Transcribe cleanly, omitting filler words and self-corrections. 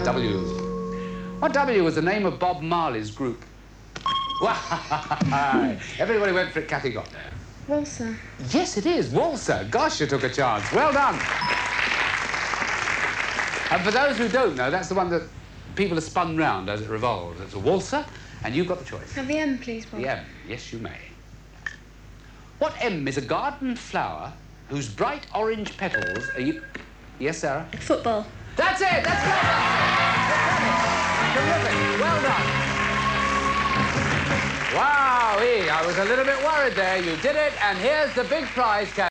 W. What W was the name of Bob Marley's group? Everybody went for it. Kathy got there. Walser. Yes, it is. Walser. Gosh, you took a chance. Well done. And for those who don't know, that's the one that people are spun round as it revolves. It's a waltzer, and you've got the choice. Have the M, please, Bob. The M. Yes, you may. What M is a garden flower whose bright orange petals are you... Yes, Sarah? Football. That's it! That's it! Terrific. Well done. Wowee! I was a little bit worried there. You did it, and here's the big prize, Kathy.